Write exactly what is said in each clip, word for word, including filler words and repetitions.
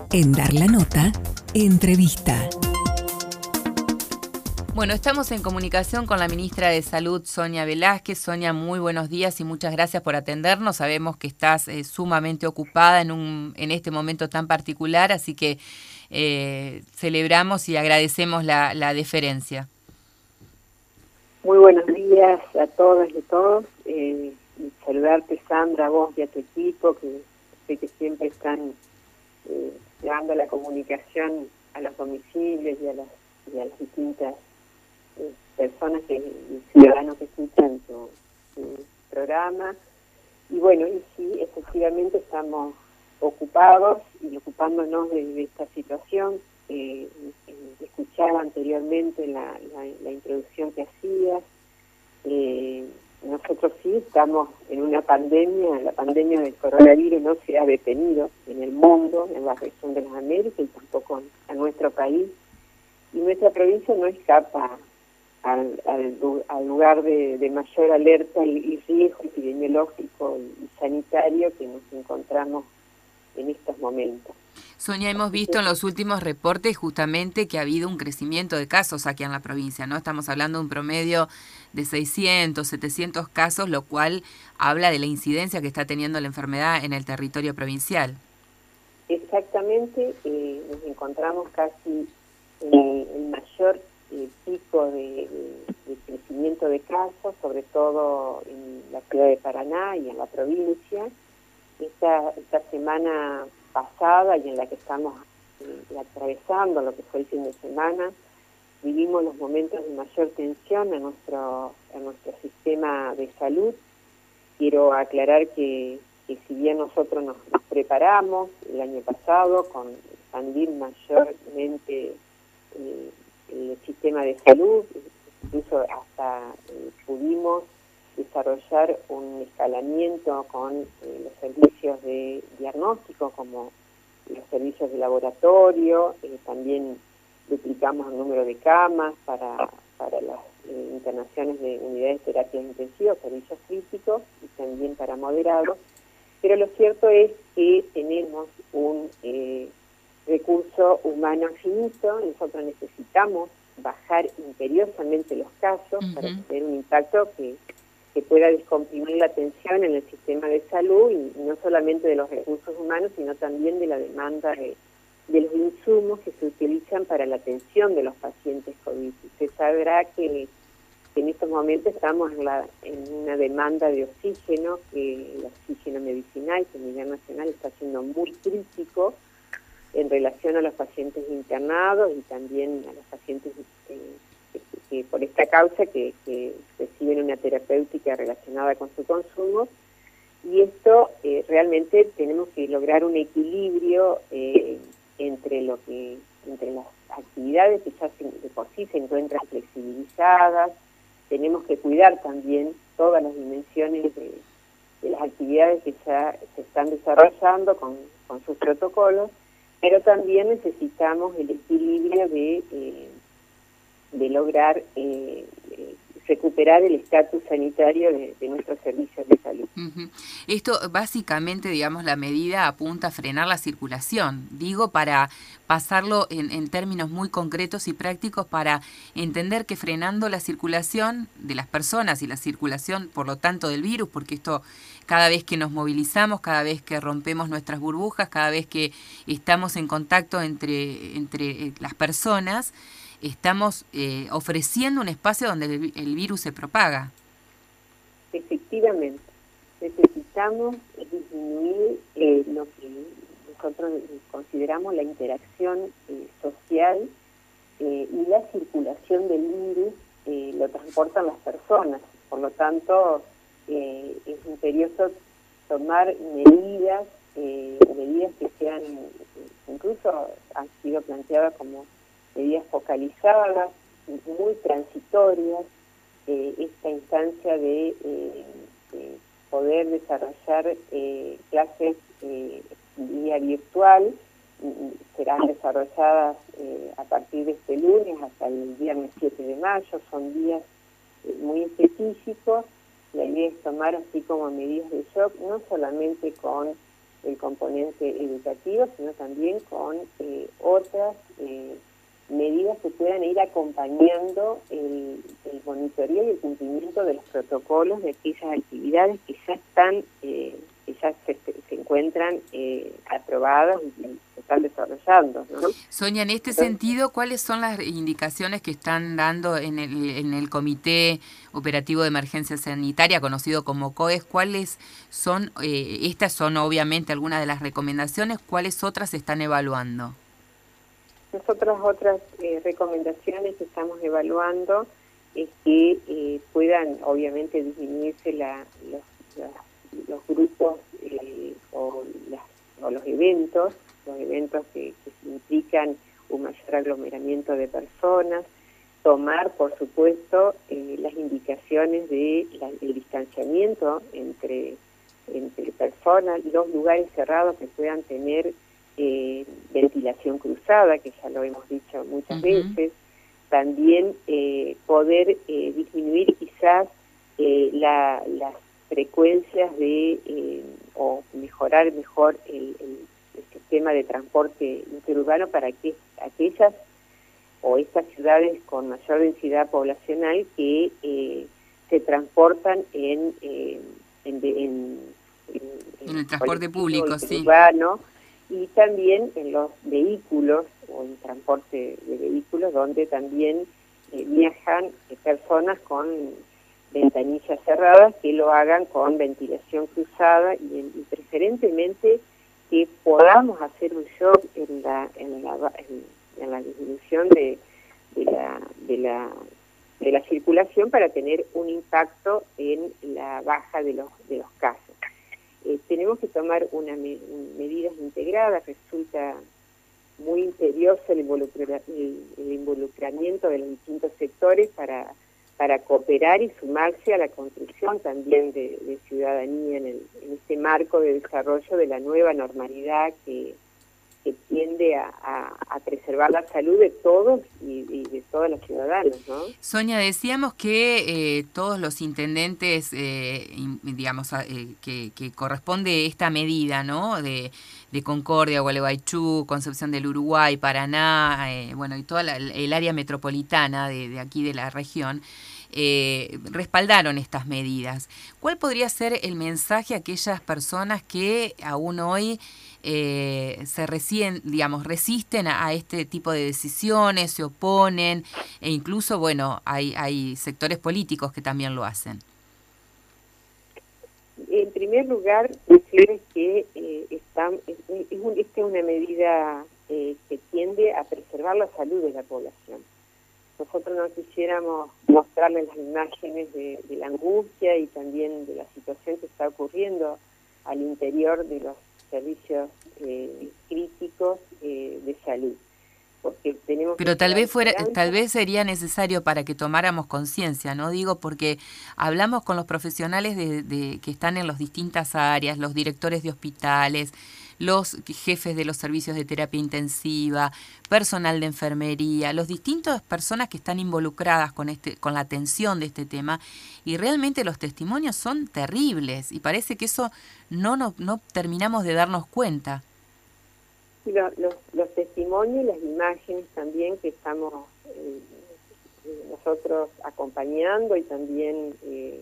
En Dar la Nota, entrevista. Bueno, estamos en comunicación con la ministra de Salud, Sonia Velázquez. Sonia, muy buenos días y muchas gracias por atendernos. Sabemos que estás eh, sumamente ocupada en, un, en este momento tan particular, así que eh, celebramos y agradecemos la, la deferencia. Muy buenos días a todas y a todos. Eh, y saludarte, Sandra, a vos y a tu equipo, que sé que siempre están eh, llevando la comunicación a los domicilios y a las, y a las distintas eh, personas que, y ciudadanos que escuchan tu, tu programa. Y bueno, y sí, efectivamente estamos ocupados y ocupándonos de, de esta situación. Eh, escuchaba anteriormente la, la, la introducción que hacías. Eh, nosotros sí estamos en una pandemia, la pandemia del coronavirus no se ha detenido en el mundo, en la región de las Américas y tampoco en, en nuestro país. Y nuestra provincia no escapa al, al, al lugar de, de mayor alerta y riesgo epidemiológico y, y sanitario que nos encontramos en estos momentos. Sonia, hemos visto en los últimos reportes justamente que ha habido un crecimiento de casos aquí en la provincia, ¿no? Estamos hablando de un promedio de seiscientos, setecientos casos, lo cual habla de la incidencia que está teniendo la enfermedad en el territorio provincial. Exactamente, eh, nos encontramos casi en el mayor eh, pico de, de, de crecimiento de casos, sobre todo en la ciudad de Paraná y en la provincia. Esta, esta semana pasada y en la que estamos eh, atravesando lo que fue el fin de semana, vivimos los momentos de mayor tensión en nuestro, en nuestro sistema de salud. Quiero aclarar que, que si bien nosotros nos, nos preparamos el año pasado con expandir mayormente eh, el sistema de salud, incluso hasta eh, pudimos desarrollar un escalamiento con eh, los servicios de diagnóstico, como los servicios de laboratorio, eh, también duplicamos el número de camas para, para las eh, internaciones de unidades de terapias intensivas, servicios críticos y también para moderados, pero lo cierto es que tenemos un eh, recurso humano finito. Nosotros necesitamos bajar imperiosamente los casos uh-huh. para tener un impacto que que pueda descomprimir la tensión en el sistema de salud, y no solamente de los recursos humanos, sino también de la demanda de, de los insumos que se utilizan para la atención de los pacientes COVID. Usted sabrá que, que en estos momentos estamos en, la, en una demanda de oxígeno, que el oxígeno medicinal, que a nivel nacional está siendo muy crítico en relación a los pacientes internados y también a los pacientes eh, que por esta causa que, que reciben una terapéutica relacionada con su consumo. Y esto eh, realmente tenemos que lograr un equilibrio eh, entre lo que entre las actividades que ya se, de por sí se encuentran flexibilizadas. Tenemos que cuidar también todas las dimensiones de, de las actividades que ya se están desarrollando con, con sus protocolos, pero también necesitamos el equilibrio de eh, de lograr eh, eh, recuperar el estatus sanitario de, de nuestros servicios de salud. Uh-huh. Esto básicamente, digamos, la medida apunta a frenar la circulación, digo, para pasarlo en, en términos muy concretos y prácticos, para entender que frenando la circulación de las personas y la circulación, por lo tanto, del virus, porque esto cada vez que nos movilizamos, cada vez que rompemos nuestras burbujas, cada vez que estamos en contacto entre, entre las personas, estamos eh, ofreciendo un espacio donde el, el virus se propaga. Efectivamente, necesitamos disminuir eh, lo que nosotros consideramos la interacción eh, social eh, y la circulación del virus eh, lo transportan las personas. Por lo tanto, eh, es imperioso tomar medidas, eh, medidas que sean, incluso han sido planteadas como medidas focalizadas, muy transitorias, eh, esta instancia de, eh, de poder desarrollar eh, clases eh, vía virtual, serán desarrolladas eh, a partir de este lunes hasta el viernes siete de mayo, son días eh, muy específicos. La idea es tomar así como medidas de shock, no solamente con el componente educativo, sino también con eh, otras eh, medidas que puedan ir acompañando el, el monitoreo y el cumplimiento de los protocolos de aquellas actividades que ya están, eh, que ya se, se encuentran eh, aprobadas y se están desarrollando, ¿no? Sonia, en este Entonces, sentido, ¿cuáles son las indicaciones que están dando en el, en el Comité Operativo de Emergencia Sanitaria, conocido como COES? ¿Cuáles son, eh, estas son obviamente algunas de las recomendaciones, cuáles otras se están evaluando? Nosotras otras eh, recomendaciones que estamos evaluando es que eh, puedan obviamente disminuirse la, los, la, los grupos eh, o, las, o los eventos, los eventos que, que implican un mayor aglomeramiento de personas, tomar por supuesto eh, las indicaciones de la, el distanciamiento entre, entre personas, los lugares cerrados que puedan tener Eh, ventilación cruzada, que ya lo hemos dicho muchas uh-huh. veces, también eh, poder eh, disminuir quizás eh, la, las frecuencias de, eh, o mejorar mejor el, el, el sistema de transporte interurbano para que aquellas o estas ciudades con mayor densidad poblacional que eh, se transportan en, eh, en, en, en, en el transporte público, sí. Urbano, y también en los vehículos o en transporte de vehículos donde también eh, viajan eh, personas con ventanillas cerradas que lo hagan con ventilación cruzada y, en, y preferentemente que podamos hacer un shock en la en la, en, en la disminución de, de la de la de la circulación para tener un impacto en la baja de los de los casos. Eh, tenemos que tomar una me medidas integradas. Resulta muy imperioso el, involucra el, el involucramiento de los distintos sectores para, para cooperar y sumarse a la construcción también de, de ciudadanía en, el, en este marco de desarrollo de la nueva normalidad que, que tiende a, a, a preservar la salud de todos y, y de todos los ciudadanos, ¿no? Sonia, decíamos que eh, todos los intendentes, eh, digamos, eh, que, que corresponde esta medida, ¿no? De, de Concordia, Gualeguaychú, Concepción del Uruguay, Paraná, eh, bueno, y toda la, el área metropolitana de, de aquí de la región, eh, respaldaron estas medidas. ¿Cuál podría ser el mensaje a aquellas personas que aún hoy Eh, se resien, digamos, resisten a, a este tipo de decisiones, se oponen, e incluso, bueno, hay, hay sectores políticos que también lo hacen? En primer lugar, decirles que eh, está, es, es un, esta es una medida eh, que tiende a preservar la salud de la población. Nosotros no quisiéramos mostrarles las imágenes de, de la angustia y también de la situación que está ocurriendo al interior de los servicios eh, críticos eh, de salud, porque tenemos pero tal vez fuera tal vez sería necesario para que tomáramos conciencia, no digo, porque hablamos con los profesionales de, de que están en las distintas áreas, los directores de hospitales, los jefes de los servicios de terapia intensiva, personal de enfermería, los distintas personas que están involucradas con este con la atención de este tema, y realmente los testimonios son terribles y parece que eso no no, no terminamos de darnos cuenta. Los, los, los testimonios y las imágenes también que estamos eh, nosotros acompañando y también eh,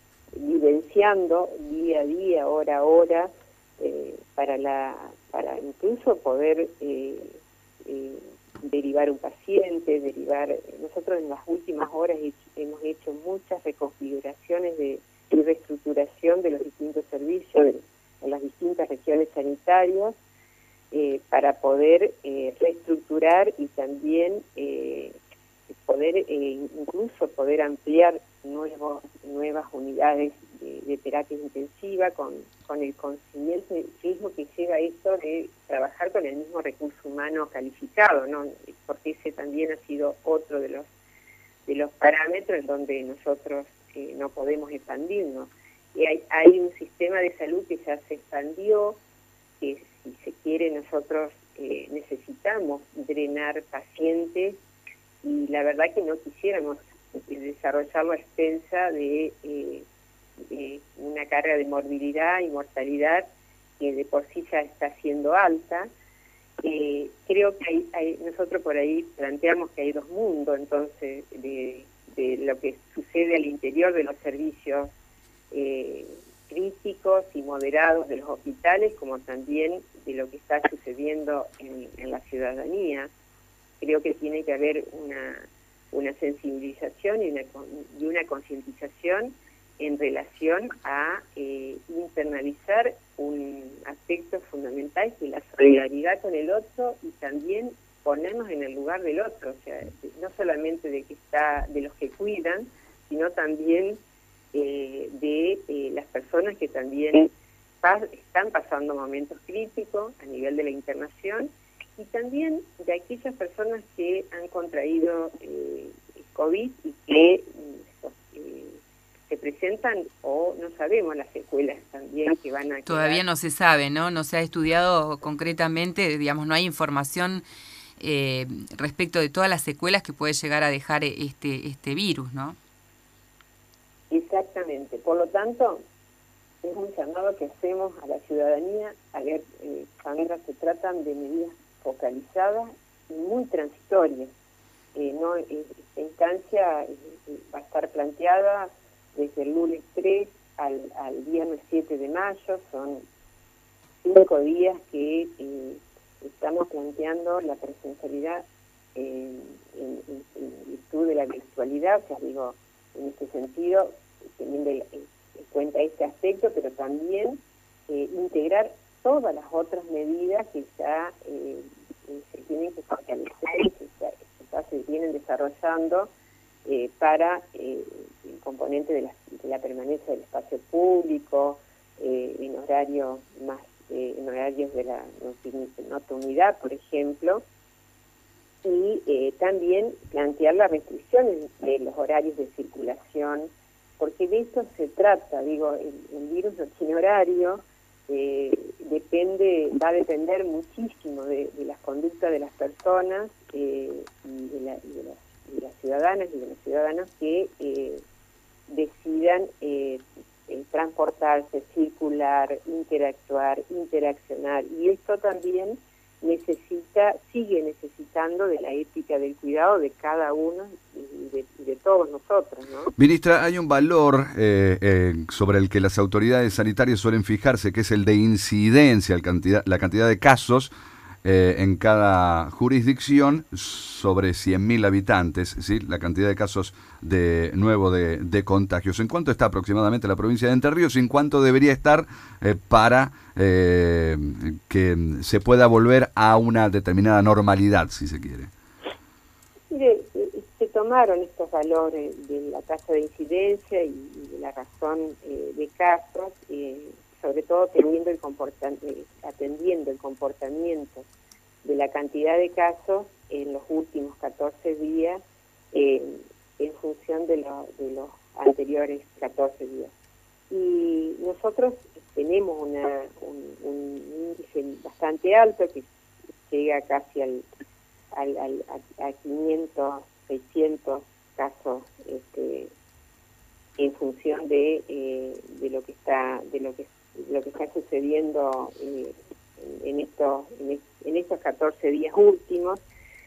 vivenciando día a día, hora a hora, eh, para la para incluso poder eh, eh, derivar un paciente, derivar. Nosotros en las últimas horas hemos hecho muchas reconfiguraciones de, y reestructuración de los distintos servicios de, en las distintas regiones sanitarias, Eh, para poder eh, reestructurar y también eh, poder eh, incluso poder ampliar nuevos, nuevas unidades de, de terapia intensiva con, con el conocimiento mismo que lleva esto de trabajar con el mismo recurso humano calificado, ¿no? Porque ese también ha sido otro de los de los parámetros en donde nosotros eh, no podemos expandirnos. Y hay, hay un sistema de salud que ya se expandió, que si se quiere nosotros eh, necesitamos drenar pacientes, y la verdad que no quisiéramos desarrollarlo a expensa de, eh, de una carga de morbilidad y mortalidad que de por sí ya está siendo alta. Eh, creo que hay, hay, nosotros por ahí planteamos que hay dos mundos, entonces, de, de lo que sucede al interior de los servicios eh, críticos y moderados de los hospitales, como también de lo que está sucediendo en, en la ciudadanía. Creo que tiene que haber una, una sensibilización y una, y una concientización en relación a eh, internalizar un aspecto fundamental, que es la solidaridad con el otro, y también ponernos en el lugar del otro, o sea, no solamente de que está de los que cuidan, sino también eh, de eh, las personas que también pas están pasando momentos críticos a nivel de la internación, y también de aquellas personas que han contraído eh, COVID y que eh, se presentan, o no sabemos las secuelas también que van a quedar. Todavía no se sabe, ¿no? No se ha estudiado concretamente, digamos, no hay información eh, respecto de todas las secuelas que puede llegar a dejar este, este virus, ¿no? Exactamente. Por lo tanto, es un llamado que hacemos a la ciudadanía. A ver, eh, Sandra, se tratan de medidas focalizadas y muy transitorias. Eh, no, eh, esta instancia eh, va a estar planteada desde el lunes tres al, al viernes siete de mayo. Son cinco días que eh, estamos planteando la presencialidad eh, en, en, en virtud de la virtualidad. O sea, digo, en este sentido, teniendo en cuenta este aspecto, pero también eh, integrar todas las otras medidas que ya eh, se tienen que fortalecer y que ya, que ya se vienen desarrollando eh, para eh, el componente de la, de la permanencia del espacio público, eh, en horario más eh, en horarios de la nocturnidad, por ejemplo, y eh, también plantear las restricciones de los horarios de circulación, porque de eso se trata. Digo, el, el virus no tiene horario, eh, depende, va a depender muchísimo de, de las conductas de las personas eh, y, de la, y, de las, de las ciudadanas y de los ciudadanos que eh, decidan eh, eh, transportarse, circular, interactuar, interaccionar, y esto también necesita, sigue necesitando de la ética del cuidado de cada uno y de, y de todos nosotros, ¿no? Ministra, hay un valor eh, eh, sobre el que las autoridades sanitarias suelen fijarse, que es el de incidencia, el cantidad, la cantidad de casos eh, en cada jurisdicción sobre cien mil habitantes, ¿sí? La cantidad de casos de nuevo de, de contagios. ¿En cuánto está aproximadamente la provincia de Entre Ríos y en cuánto debería estar eh, para eh, que se pueda volver a una determinada normalidad, si se quiere? Mire, se tomaron estos valores de la tasa de incidencia y de la razón eh, de casos, eh, sobre todo teniendo el comportamiento, atendiendo el comportamiento de la cantidad de casos en los últimos catorce días eh, en función de, lo, de los anteriores catorce días. Y nosotros tenemos una, un, un índice bastante alto que llega casi al, al, al a, a quinientos, seiscientos casos este, en función de, eh, de lo que está de lo que lo que está sucediendo eh, en, en estos en, en estos catorce días últimos.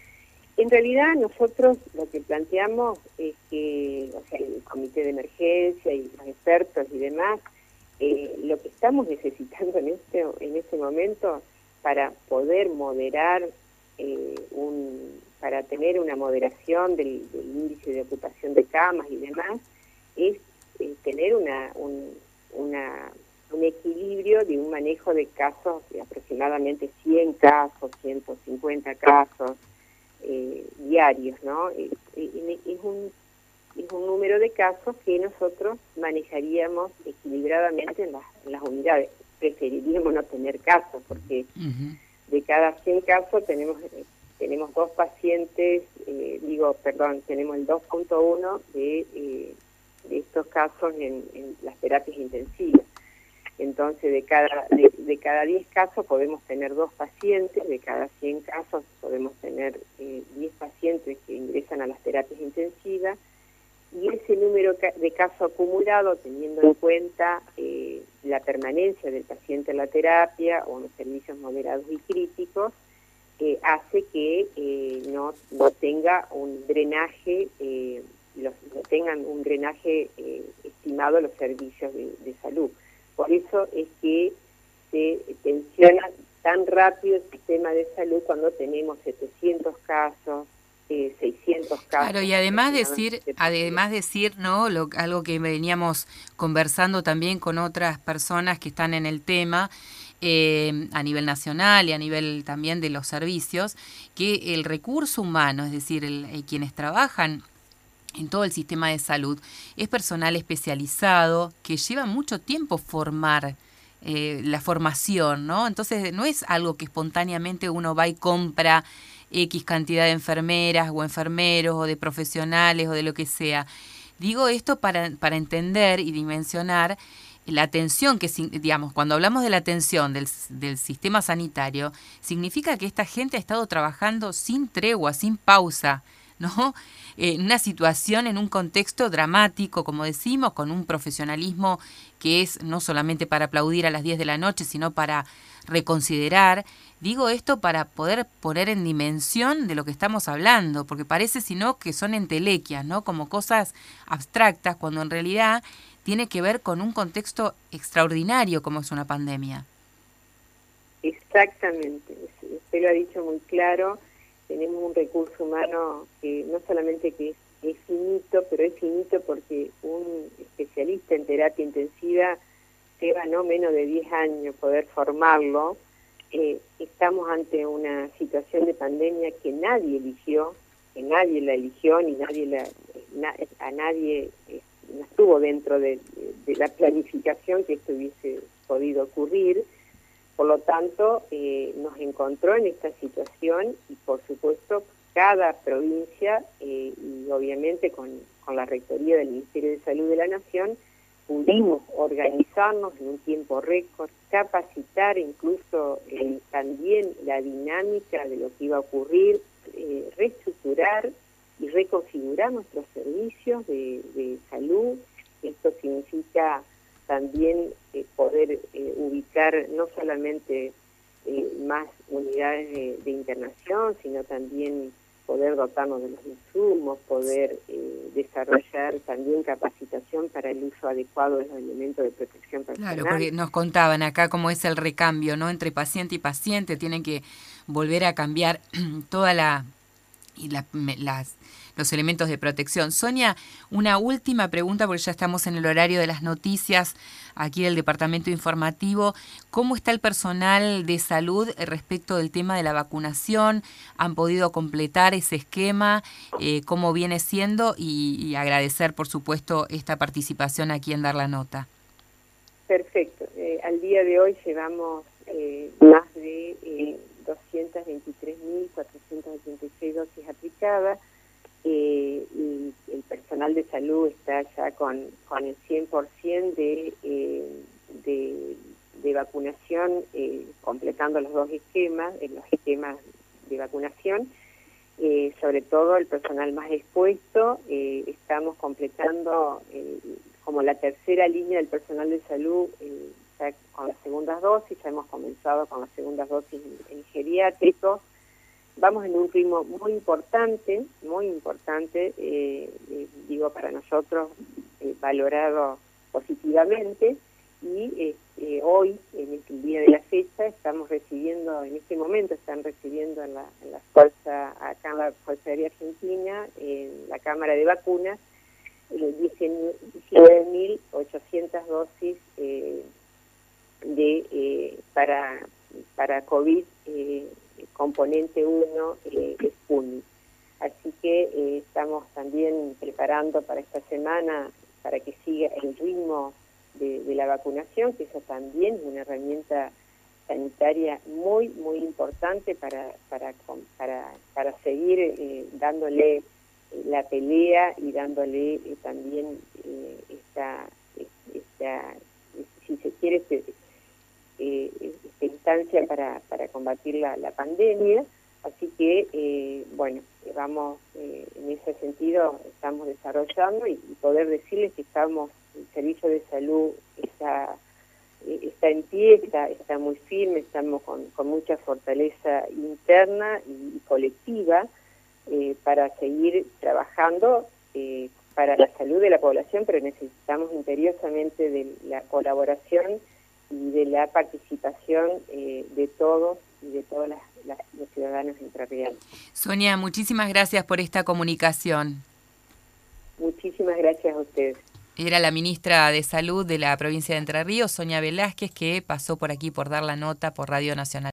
En realidad nosotros lo que planteamos es que, o sea, el comité de emergencia y los expertos y demás, eh, lo que estamos necesitando en este en este momento para poder moderar eh, un para tener una moderación del, del índice de ocupación de camas y demás, es eh, tener una un, una un equilibrio de un manejo de casos de aproximadamente cien casos, ciento cincuenta casos eh, diarios, ¿no? Eh, eh, es un es un número de casos que nosotros manejaríamos equilibradamente en las, en las unidades. Preferiríamos no tener casos, porque uh-huh. de cada cien casos tenemos eh, tenemos dos pacientes, eh, digo, perdón, tenemos el dos punto uno de, eh, de estos casos en, en las terapias intensivas. Entonces, de cada de, de cada diez casos podemos tener dos pacientes, de cada cien casos podemos tener eh, diez pacientes que ingresan a las terapias intensivas, y ese número de casos acumulado, teniendo en cuenta eh, la permanencia del paciente en la terapia o en los servicios moderados y críticos eh, hace que eh, no, no tenga un drenaje, eh, los, no tengan un drenaje eh, estimado a los servicios de, de salud. Por eso es que se tensiona tan rápido el sistema de salud cuando tenemos setecientos casos, Eh, seiscientos casos. Claro, y además decir, además decir, ¿no? Lo, algo que veníamos conversando también con otras personas que están en el tema, eh, a nivel nacional y a nivel también de los servicios, que el recurso humano, es decir, el, el, quienes trabajan en todo el sistema de salud, es personal especializado que lleva mucho tiempo formar eh, la formación, ¿no? Entonces no es algo que espontáneamente uno va y compra X cantidad de enfermeras o enfermeros o de profesionales o de lo que sea. Digo esto para, para entender y dimensionar la atención que, digamos, cuando hablamos de la atención del, del sistema sanitario, significa que esta gente ha estado trabajando sin tregua, sin pausa, ¿no? En una situación, en un contexto dramático, como decimos, con un profesionalismo que es no solamente para aplaudir a las diez de la noche, sino para reconsiderar. Digo esto para poder poner en dimensión de lo que estamos hablando, porque parece sino que son entelequias, ¿no? Como cosas abstractas, cuando en realidad tiene que ver con un contexto extraordinario como es una pandemia. Exactamente, usted lo ha dicho muy claro. Tenemos un recurso humano que no solamente que es, es finito, pero es finito porque un especialista en terapia intensiva lleva no menos de diez años poder formarlo. Eh, estamos ante una situación de pandemia que nadie eligió, que nadie la eligió, ni nadie la, na, a nadie eh, no estuvo dentro de, de, de la planificación que esto hubiese podido ocurrir. Por lo tanto, eh, nos encontró en esta situación y, por supuesto, cada provincia eh, y obviamente con, con la Rectoría del Ministerio de Salud de la Nación, pudimos organizarnos en un tiempo récord, capacitar incluso eh, también la dinámica de lo que iba a ocurrir, eh, reestructurar y reconfigurar nuestros servicios de, de salud. Esto significa también eh, poder eh, ubicar no solamente eh, más unidades de, de internación, sino también poder dotarnos de los insumos, poder eh, desarrollar también capacitación para el uso adecuado de los elementos de protección personal. Claro, porque nos contaban acá cómo es el recambio, ¿no? Entre paciente y paciente, tienen que volver a cambiar toda la y la, las, los elementos de protección. Sonia, una última pregunta, porque ya estamos en el horario de las noticias aquí del Departamento Informativo. ¿Cómo está el personal de salud respecto del tema de la vacunación? ¿Han podido completar ese esquema? Eh, ¿Cómo viene siendo? Y, y agradecer, por supuesto, esta participación aquí en Dar la Nota. Perfecto. Eh, al día de hoy llevamos eh, más de eh, doscientas veintitrés mil cuatrocientas ochenta y seis dosis aplicadas eh, y el personal de salud está ya con, con el cien por ciento de, eh, de, de vacunación, eh, completando los dos esquemas, eh, los esquemas de vacunación. Eh, sobre todo el personal más expuesto, eh, estamos completando eh, como la tercera línea del personal de salud eh, ya con las segundas dosis, ya hemos comenzado con las segundas dosis en, en geriátricos. Vamos en un ritmo muy importante, muy importante, eh, eh, digo para nosotros, eh, valorado positivamente, y eh, eh, hoy, en este día de la fecha, estamos recibiendo, en este momento están recibiendo en la, en la fuerza, acá en la Fuerza Aérea Argentina, en la Cámara de Vacunas, eh, diecinueve mil ochocientas dosis eh, de eh, para para COVID eh, componente uno eh, Sputnik. Así que eh, estamos también preparando para esta semana para que siga el ritmo de, de la vacunación, que eso también es una herramienta sanitaria muy muy importante para para para para seguir eh, dándole la pelea y dándole eh, también eh, esta esta si se quiere este, eh, esta instancia para para combatir la, la pandemia. Así que eh, bueno, vamos eh, en ese sentido estamos desarrollando y, y poder decirles que estamos el servicio de salud está eh, está en pie, está, está muy firme, estamos con, con mucha fortaleza interna y, y colectiva eh, para seguir trabajando eh, para la salud de la población, pero necesitamos imperiosamente de la colaboración y de la participación eh, de todos y de todos las, las, los ciudadanos entrerrianos. Sonia, muchísimas gracias por esta comunicación. Muchísimas gracias a ustedes. Era la ministra de Salud de la provincia de Entre Ríos, Sonia Velázquez, que pasó por aquí por dar la nota por Radio Nacional.